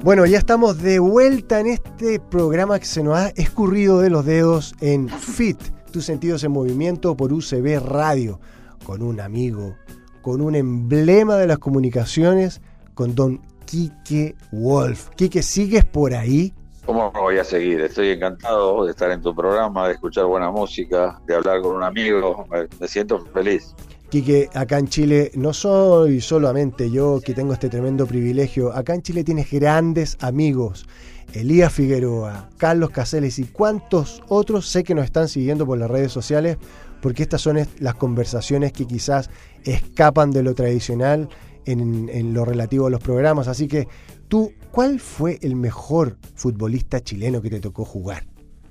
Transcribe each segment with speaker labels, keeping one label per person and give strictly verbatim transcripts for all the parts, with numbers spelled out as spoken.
Speaker 1: Bueno, ya estamos de vuelta en este programa que se nos ha escurrido de los dedos en Fit, tus sentidos en movimiento por U C B Radio, con un amigo, con un emblema de las comunicaciones, con don Quique Wolf. Quique, ¿sigues por ahí?
Speaker 2: ¿Cómo voy a seguir? Estoy encantado de estar en tu programa, de escuchar buena música, de hablar con un amigo, me siento feliz.
Speaker 1: Quique, acá en Chile no soy solamente yo que tengo este tremendo privilegio. Acá en Chile tienes grandes amigos. Elías Figueroa, Carlos Caseles y cuantos otros sé que nos están siguiendo por las redes sociales, porque estas son las conversaciones que quizás escapan de lo tradicional en, en lo relativo a los programas. Así que tú, ¿cuál fue el mejor futbolista chileno que te tocó jugar?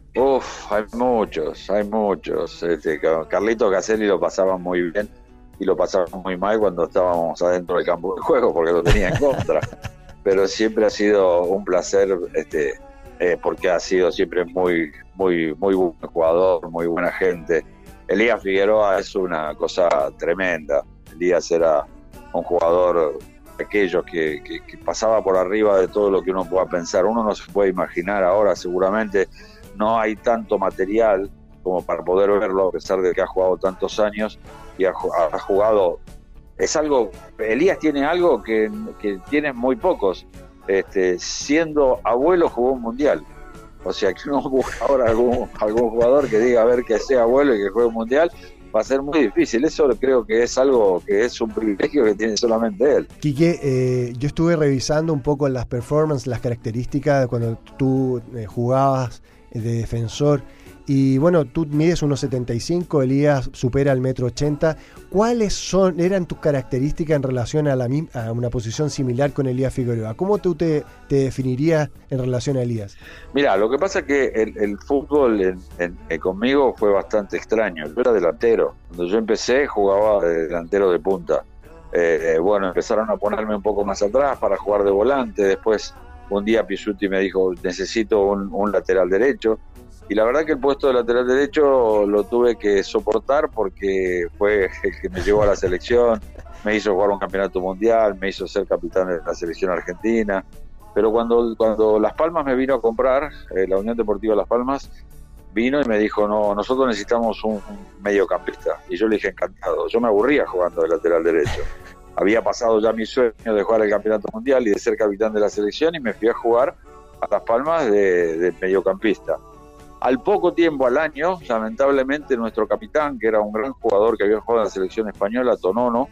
Speaker 2: Uf, hay muchos, hay muchos. Este, Carlito Caselli lo pasaba muy bien y lo pasaba muy mal cuando estábamos adentro del campo de juego porque lo tenía en contra. Pero siempre ha sido un placer, este, eh, porque ha sido siempre muy, muy, muy buen jugador, muy buena gente. Elías Figueroa es una cosa tremenda. Elías era un jugador de aquellos que, que, que pasaba por arriba de todo lo que uno pueda pensar. Uno no se puede imaginar ahora, seguramente no hay tanto material como para poder verlo, a pesar de que ha jugado tantos años y ha, ha jugado. Es algo, Elías tiene algo que, que tienen muy pocos. Este, siendo abuelo jugó un mundial. O sea, que no busca ahora algún, algún jugador que diga a ver que sea abuelo y que juegue un mundial, va a ser muy difícil. Eso creo que es algo que es un privilegio que tiene solamente él.
Speaker 1: Quique, eh, yo estuve revisando un poco las performances, las características de cuando tú eh, jugabas de defensor. Y bueno, tú mides uno setenta y cinco, Elías supera el metro ochenta. ¿Cuáles son, eran tus características en relación a, la, a una posición similar con Elías Figueroa? ¿Cómo tú te, te definirías en relación a Elías?
Speaker 2: Mira, lo que pasa es que el, el fútbol en, en, en, conmigo fue bastante extraño. Yo era delantero. Cuando yo empecé jugaba de delantero de punta. Eh, eh, bueno, empezaron a ponerme un poco más atrás para jugar de volante. Después un día Pisuti me dijo, necesito un, un lateral derecho. Y la verdad que el puesto de lateral derecho lo tuve que soportar porque fue el que me llevó a la selección, me hizo jugar un campeonato mundial, me hizo ser capitán de la selección argentina. Pero cuando, cuando Las Palmas me vino a comprar, eh, la Unión Deportiva Las Palmas, vino y me dijo, no, nosotros necesitamos un, un mediocampista. Y yo le dije, encantado. Yo me aburría jugando de lateral derecho. Había pasado ya mi sueño de jugar el campeonato mundial y de ser capitán de la selección y me fui a jugar a Las Palmas de, de mediocampista. Al poco tiempo, al año, lamentablemente nuestro capitán, que era un gran jugador que había jugado en la selección española, Tonono,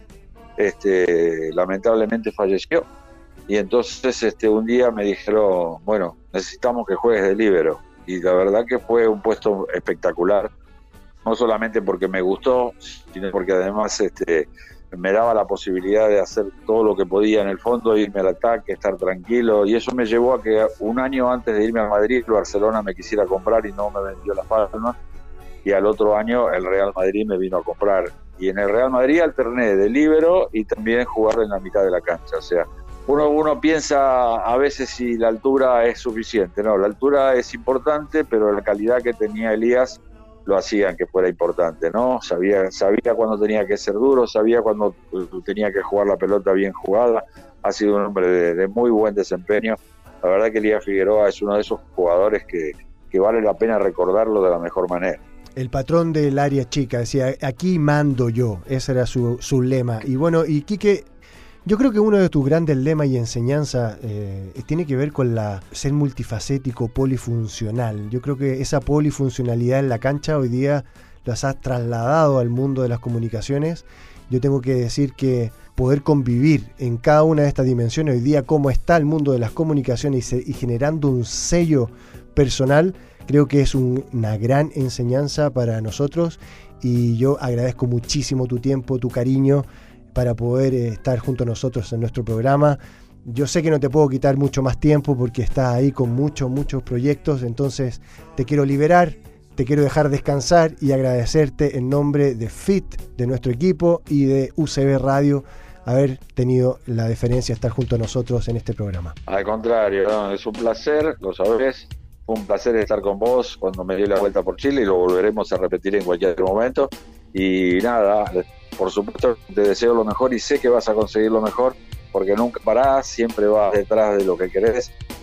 Speaker 2: este, lamentablemente falleció. Y entonces este, un día me dijeron, bueno, necesitamos que juegues de líbero. Y la verdad que fue un puesto espectacular, no solamente porque me gustó, sino porque además este, me daba la posibilidad de hacer todo lo que podía en el fondo, irme al ataque, estar tranquilo, y eso me llevó a que un año antes de irme a Madrid, el Barcelona me quisiera comprar y no me vendió Las Palmas, y al otro año el Real Madrid me vino a comprar, y en el Real Madrid alterné de líbero y también jugar en la mitad de la cancha. O sea, uno, uno piensa a veces si la altura es suficiente. No, la altura es importante, pero la calidad que tenía Elías lo hacían que fuera importante, ¿no? Sabía, sabía cuándo tenía que ser duro, sabía cuándo tenía que jugar la pelota bien jugada. Ha sido un hombre de, de muy buen desempeño. La verdad que Elías Figueroa es uno de esos jugadores que, que vale la pena recordarlo de la mejor manera.
Speaker 1: El patrón del área chica, decía, aquí mando yo, ese era su, su lema. Y bueno, y Quique, yo creo que uno de tus grandes lemas y enseñanzas eh, tiene que ver con la ser multifacético, polifuncional. Yo creo que esa polifuncionalidad en la cancha hoy día las has trasladado al mundo de las comunicaciones. Yo tengo que decir que poder convivir en cada una de estas dimensiones hoy día, cómo está el mundo de las comunicaciones y, se, y generando un sello personal, creo que es un, una gran enseñanza para nosotros, y yo agradezco muchísimo tu tiempo, tu cariño, para poder eh, estar junto a nosotros en nuestro programa. Yo sé que no te puedo quitar mucho más tiempo porque estás ahí con muchos, muchos proyectos, entonces te quiero liberar, te quiero dejar descansar y agradecerte en nombre de Fit, de nuestro equipo y de U C B Radio, haber tenido la deferencia de estar junto a nosotros en este programa.
Speaker 2: Al contrario, no, es un placer, lo sabés, fue un placer estar con vos cuando me di la vuelta por Chile y lo volveremos a repetir en cualquier momento. Y nada, por supuesto te deseo lo mejor y sé que vas a conseguir lo mejor porque nunca parás, siempre vas detrás de lo que querés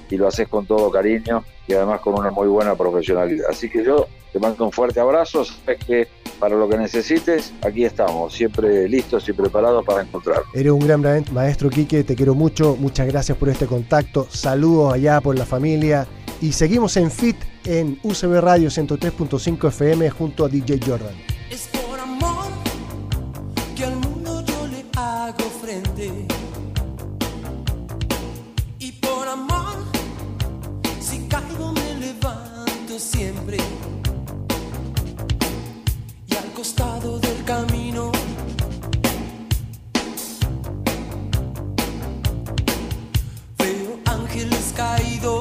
Speaker 2: y lo haces con todo cariño y además con una muy buena profesionalidad. Así que yo te mando un fuerte abrazo, sabes que para lo que necesites, aquí estamos, siempre listos y preparados para encontrar.
Speaker 1: Eres un gran maestro, Quique, te quiero mucho, muchas gracias por este contacto, saludos allá por la familia y seguimos en Fit en U C B Radio ciento tres punto cinco F M junto a D J Jordan.
Speaker 3: Es por amor que al mundo yo le hago frente. Y por amor, si caigo me levanto siempre. Y al costado del camino veo ángeles caídos.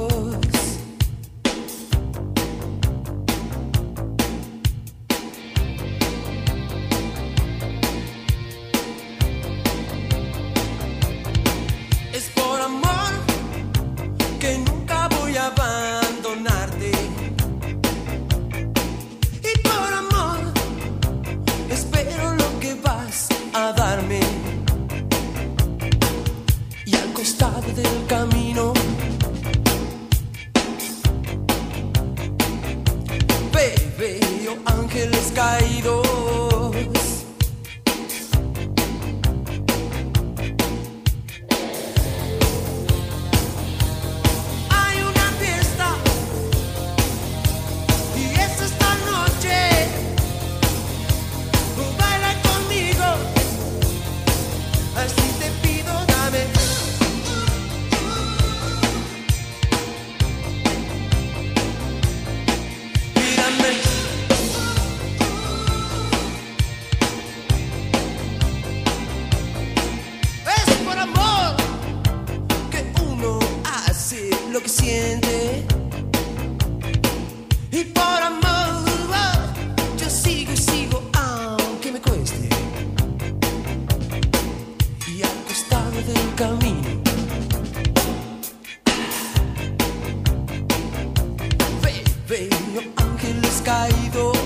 Speaker 3: Abandonarte y por amor espero lo que vas a darme y al costado del camino veo ángeles caídos. Lo que siente y por amor yo sigo y sigo aunque me cueste y al costado del camino ve, veo ángeles caídos.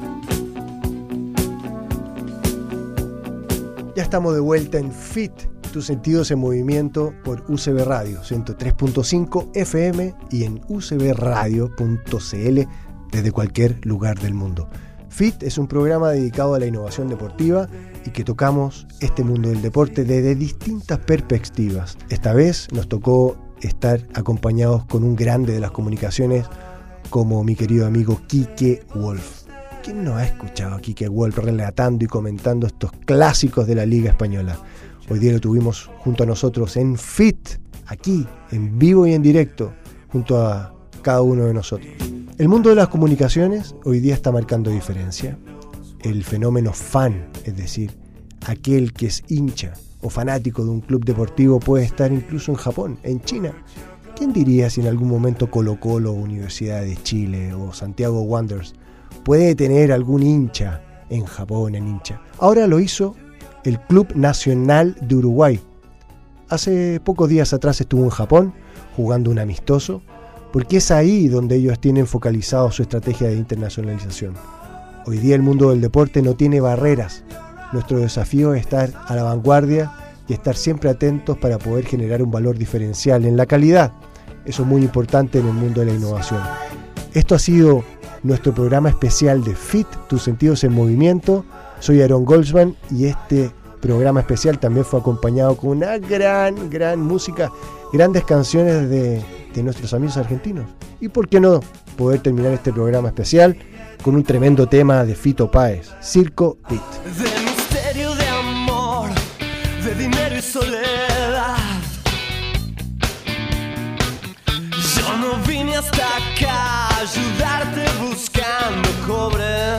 Speaker 1: Ya estamos de vuelta en Fit tus sentidos en movimiento por U C B Radio ciento tres punto cinco F M y en u c b radio punto c l desde cualquier lugar del mundo. Fit es un programa dedicado a la innovación deportiva y que tocamos este mundo del deporte desde distintas perspectivas. Esta vez nos tocó estar acompañados con un grande de las comunicaciones como mi querido amigo Quique Wolf. ¿Quién no ha escuchado a Quique Wolf relatando y comentando estos clásicos de la Liga Española? Hoy día lo tuvimos junto a nosotros en Fit, aquí, en vivo y en directo, junto a cada uno de nosotros. El mundo de las comunicaciones hoy día está marcando diferencia. El fenómeno fan, es decir, aquel que es hincha o fanático de un club deportivo, puede estar incluso en Japón, en China. ¿Quién diría si en algún momento Colo-Colo, Universidad de Chile o Santiago Wanderers puede tener algún hincha en Japón, en hincha? Ahora lo hizo el Club Nacional de Uruguay. Hace pocos días atrás estuvo en Japón jugando un amistoso, porque es ahí donde ellos tienen focalizado su estrategia de internacionalización. Hoy día el mundo del deporte no tiene barreras. Nuestro desafío es estar a la vanguardia y estar siempre atentos para poder generar un valor diferencial en la calidad. Eso es muy importante en el mundo de la innovación. Esto ha sido nuestro programa especial de Fit, tus sentidos en movimiento. Soy Aaron Goldsman y este programa especial también fue acompañado con una gran, gran música, grandes canciones de, de nuestros amigos argentinos. Y por qué no poder terminar este programa especial con un tremendo tema de Fito Páez, Circo Beat.
Speaker 3: De misterio, de amor, de dinero y soledad. Yo no vine hasta acá a ayudarte buscando cobre.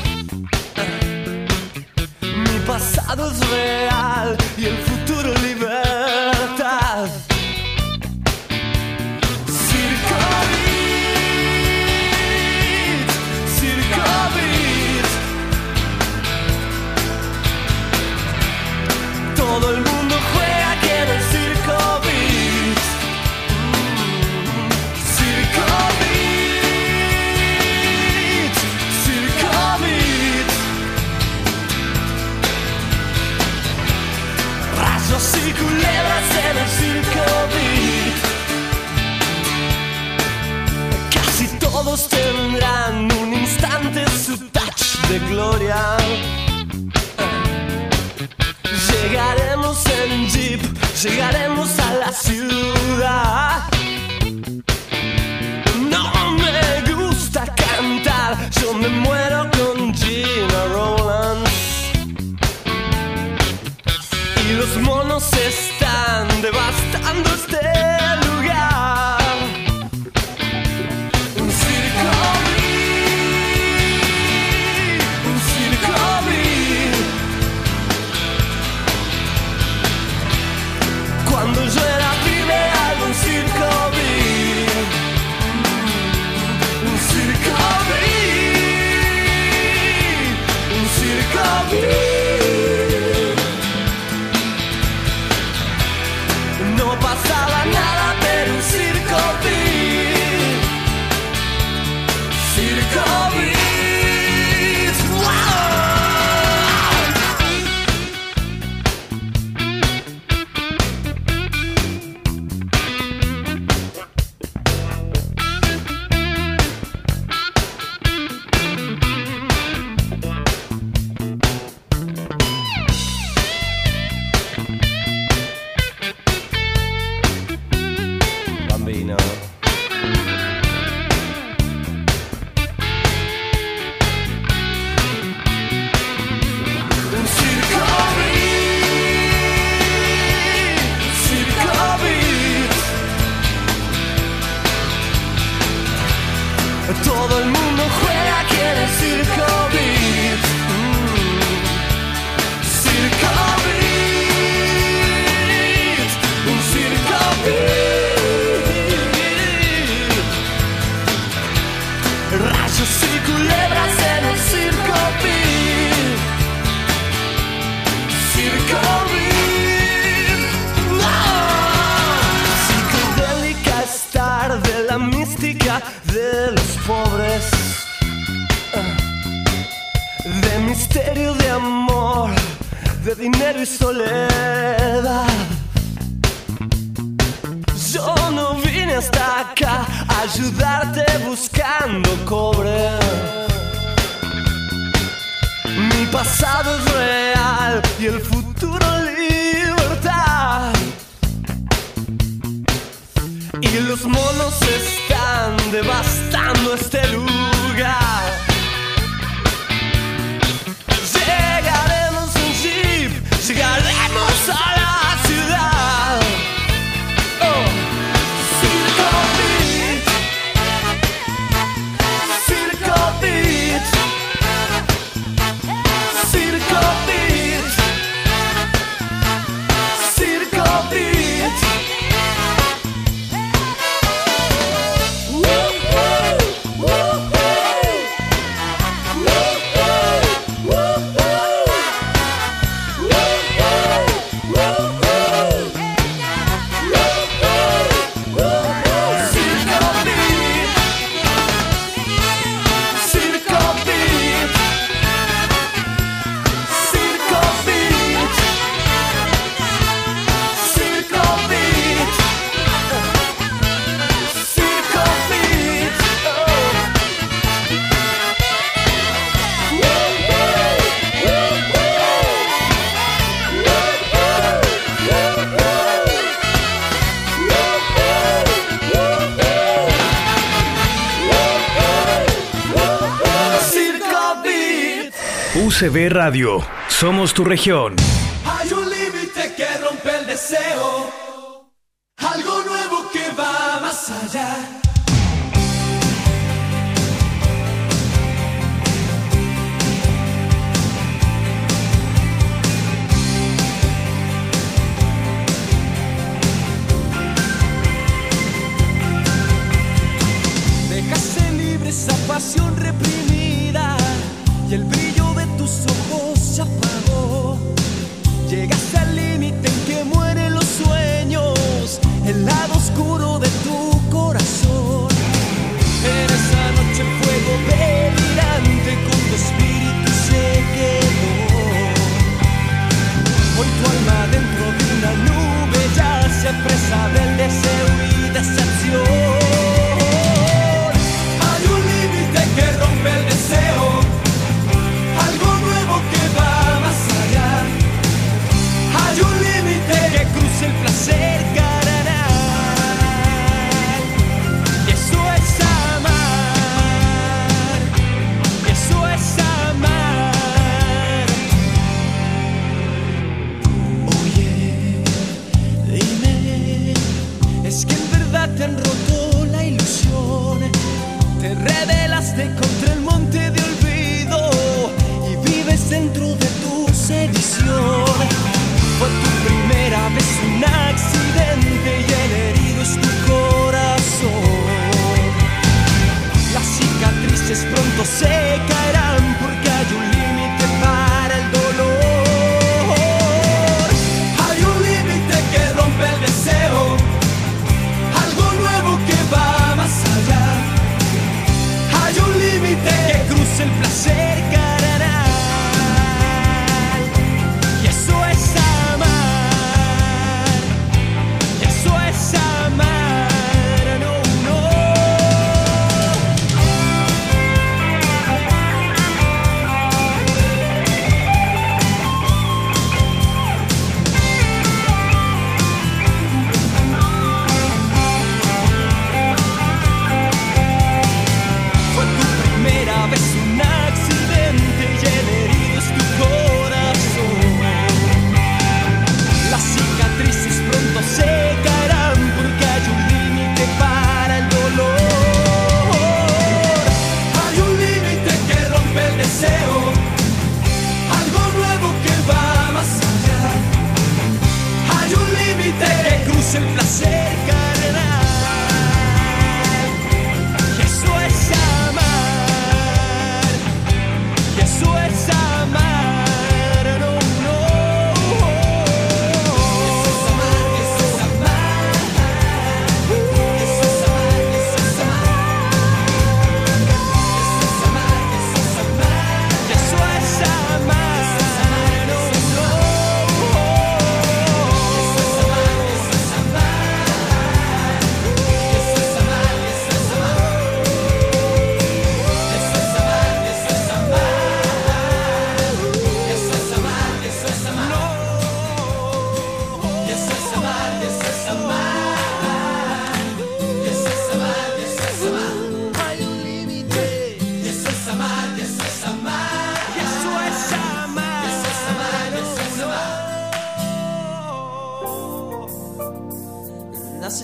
Speaker 3: Mi pasado es real y el futuro libertad. Circo Beat, Circo Beat. Todo el mundo juega aquí en el Circo Beat. Circo Beat, Circo Beat. Rayos y culebras en el Circo Beat. Casi todos tendrán un instante su touch de gloria. Llegaremos en jeep, llegaremos a la ciudad. No me gusta cantar, yo me muero con Gina Rowlands. Y los monos están devastando este lugar. Un circo beat, un circo beat. Cuando yo era pibe algo un circo beat. Un circo beat, un circo beat. No pasaba nada, pero un circo beat. Circo beat. ¡Wow! Bambino. Un circo beat, circo beat. Todo el mundo juega aquí en el Circo Beat. Mm. Circo Beat, un circo beat. Rayos y culebras en el Circo Beat. Circo Beat. ¡No! Psicodélica estar de la mística de los pobres. De misterio, de amor, de dinero y soledad. ayudarte buscando cobre. Mi pasado es real y el futuro libertad. Y los monos están devastando este lugar. Llegaremos en jeep, llegaremos a la ciudad. Oh. Circo Beat, Circo Beat, Circo Beat, Circo Beat.
Speaker 4: U C B Radio, somos tu región.
Speaker 3: Hay un límite que rompe el deseo, algo nuevo que va más allá. Dejaste libre esa pasión reprimida y el brillo de tus ojos se apagó. Llegaste al límite en que mueren los sueños, el lado oscuro de tu corazón. En esa noche el fuego delirante con tu espíritu se quedó. Hoy tu alma dentro de una nube ya se presa del deseo y decepción. Hay un límite que rompe el deseo, algo nuevo que va más allá. Hay un límite que cruza el placer carnal. Y eso es amar, y eso es amar. Oye, dime, ¿es que en verdad te han roto la ilusión? Te rebelaste contra el monte de olvido y vives dentro de tu sedición. Fue tu primera vez un accidente y el herido es tu corazón. Las cicatrices pronto se caerán porque hay un límite para el dolor. Hay un límite que rompe el deseo, algo nuevo que va más allá. Hay un límite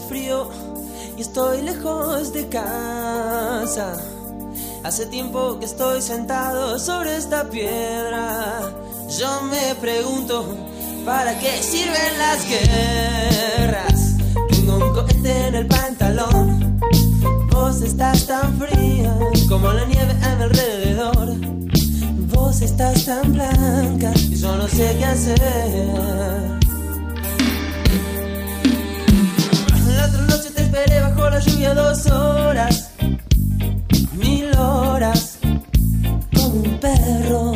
Speaker 3: frío y estoy lejos de casa. Hace tiempo que estoy sentado sobre esta piedra. Yo me pregunto, ¿para qué sirven las guerras? Tengo un cohete en el pantalón. Vos estás tan fría como la nieve a mi alrededor. Vos estás tan blanca y yo no sé qué hacer. La otra noche te esperé bajo la lluvia dos horas, mil horas, como un perro.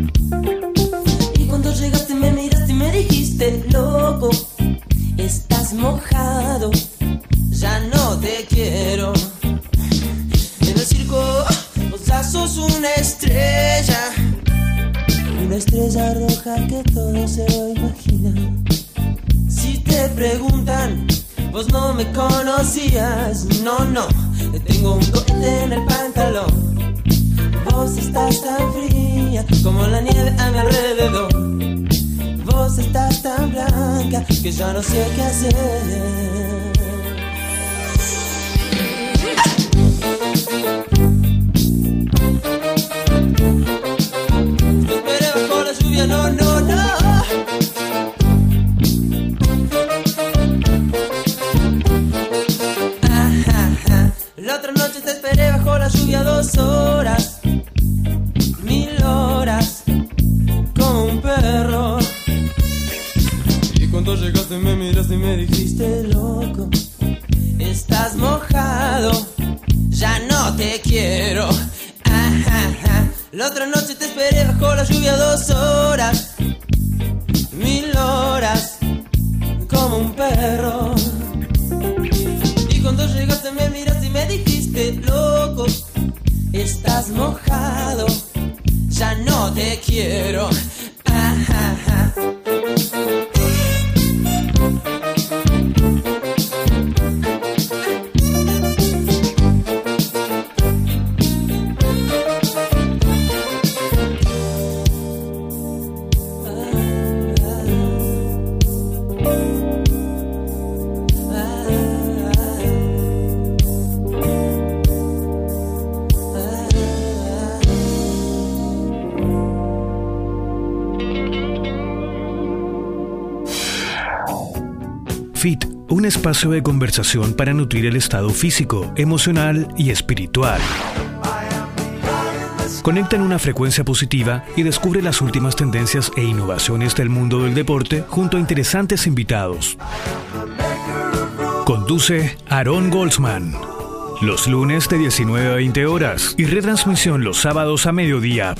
Speaker 3: Y cuando llegaste me miraste y me dijiste, loco, estás mojado, ya no te quiero. En el circo vos ya sos una estrella, una estrella roja que todo se lo imagina. Si te preguntan, vos no me conocías, no, no, tengo un cohete en el pantalón. Vos estás tan fría como la nieve a mi alrededor. Vos estás tan blanca que ya no sé qué hacer. Te esperé bajo la lluvia, no, no, no. La otra noche te esperé bajo la lluvia dos horas, mil horas, como un perro. Y cuando llegaste me miraste y me dijiste, loco, estás mojado, ya no te quiero. La otra noche te esperé bajo la lluvia dos horas, mil horas, como un perro. Y cuando llegaste me miraste y me dijiste, loco, estás mojado, ya no te quiero. Ah, ah, ah.
Speaker 4: Fit, un espacio de conversación para nutrir el estado físico, emocional y espiritual. Conecta en una frecuencia positiva y descubre las últimas tendencias e innovaciones del mundo del deporte junto a interesantes invitados. Conduce Aarón Goldsman. Los lunes de diecinueve a veinte horas y retransmisión los sábados a mediodía.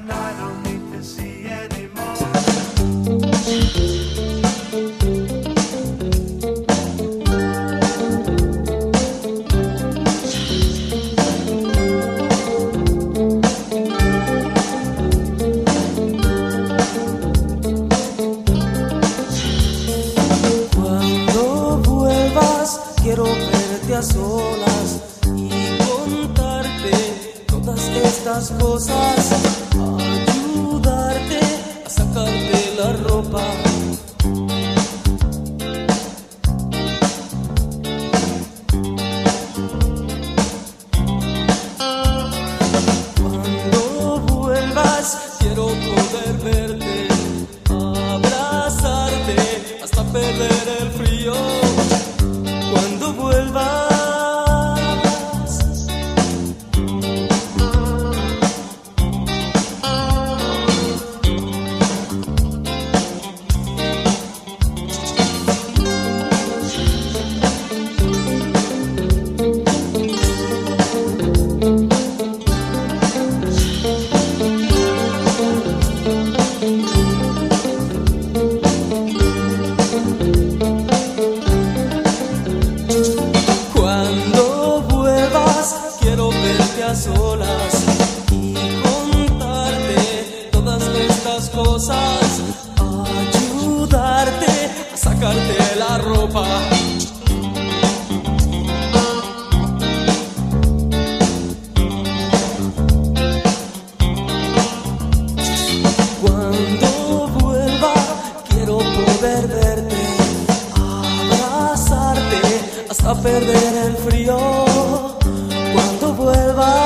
Speaker 3: Quiero verte a solas y contarte todas estas cosas, ayudarte a sacarte la ropa. Cuando vuelvas quiero poder verte, abrazarte hasta perder el frío. Cuando vuelvas, vas a perder el frío cuando vuelvas.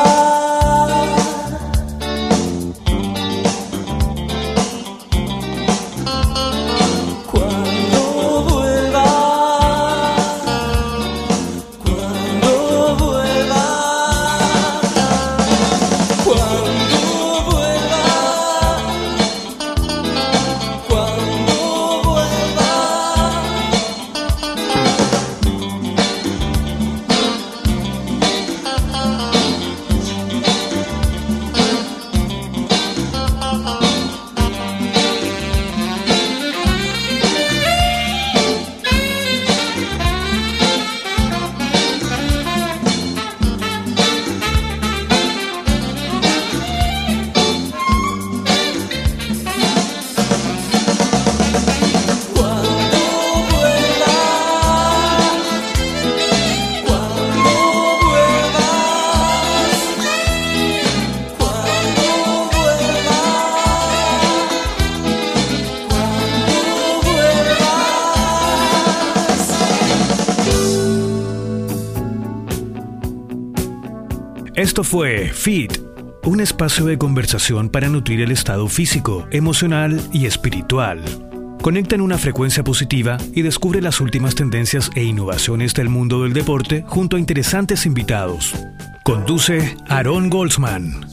Speaker 4: Esto fue Fit, un espacio de conversación para nutrir el estado físico, emocional y espiritual. Conecta en una frecuencia positiva y descubre las últimas tendencias e innovaciones del mundo del deporte junto a interesantes invitados. Conduce Aarón Goldsman.